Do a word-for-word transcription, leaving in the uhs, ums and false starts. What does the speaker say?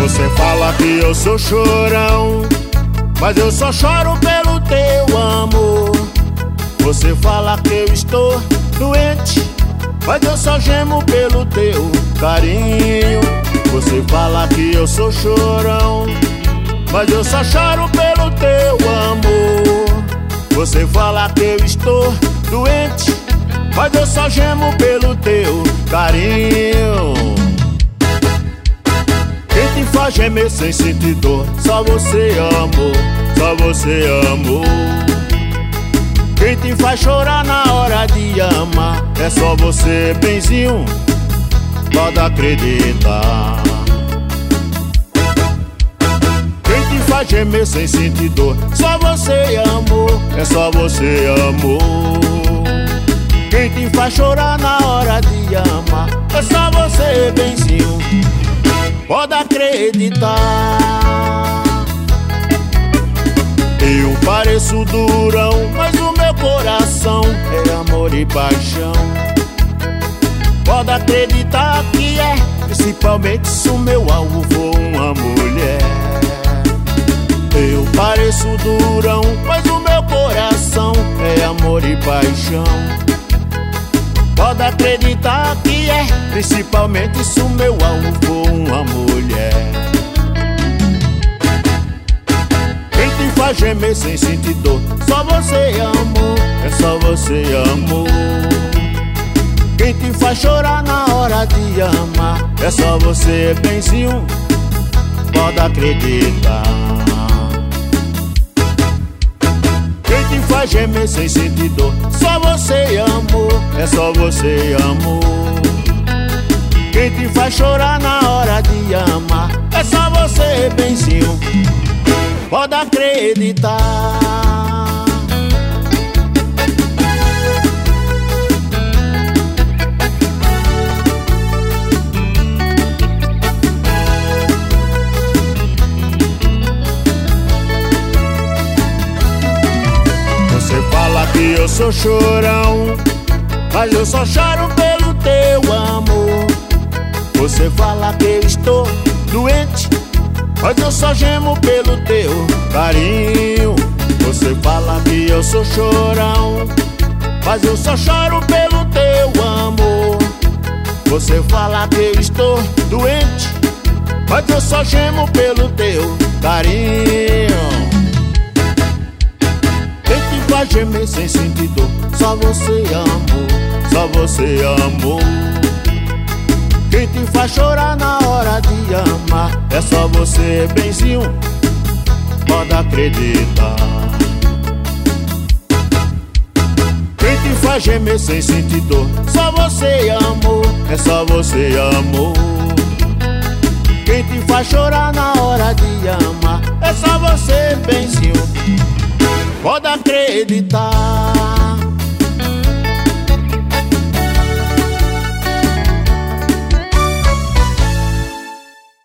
Você fala que eu sou chorão, mas eu só choro pelo teu amor. Você fala que eu estou doente, mas eu só gemo pelo teu carinho. Você fala que eu sou chorão, mas eu só choro pelo teu amor. Você fala que eu estou doente, mas eu só gemo pelo teu carinho. Quem te faz gemer sem sentir dor, só você amou, só você amou. Quem te faz chorar na hora de amar, é só você, benzinho, pode acreditar. Quem te faz gemer sem sentir dor, só você amou, é só você amou. Quem te faz chorar na hora de amar, é só você, benzinho, pode acreditar. Eu pareço durão, mas o meu coração é amor e paixão. Pode acreditar que é, principalmente se o meu alvo for uma mulher. Eu pareço durão, mas o meu coração é amor e paixão. Pode acreditar que é, principalmente se o meu alvo for uma mulher. Quem te faz gemer sem sentir dor, só você amou, é só você amou. Quem te faz chorar na hora de amar, é só você, benzinho, pode acreditar. Quem te faz gemer sem sentir dor, só você amou, é só você amou. Quem te faz chorar na hora de amar, é só você, benzinho, pode acreditar. Você fala que eu sou chorão, mas eu só choro pelo teu amor. Você fala que eu estou doente, mas eu só gemo pelo teu carinho. Você fala que eu sou chorão, mas eu só choro pelo teu amor. Você fala que eu estou doente, mas eu só gemo pelo teu carinho. Quem te faz gemer sem sentir dor, só você amou, só você amou. Quem te faz chorar na hora de amar, é só você, benzinho, pode acreditar. Quem te faz gemer sem sentir dor, só você amou, é só você amou. Quem te faz chorar na hora de amar, é só você, benzinho, pode acreditar.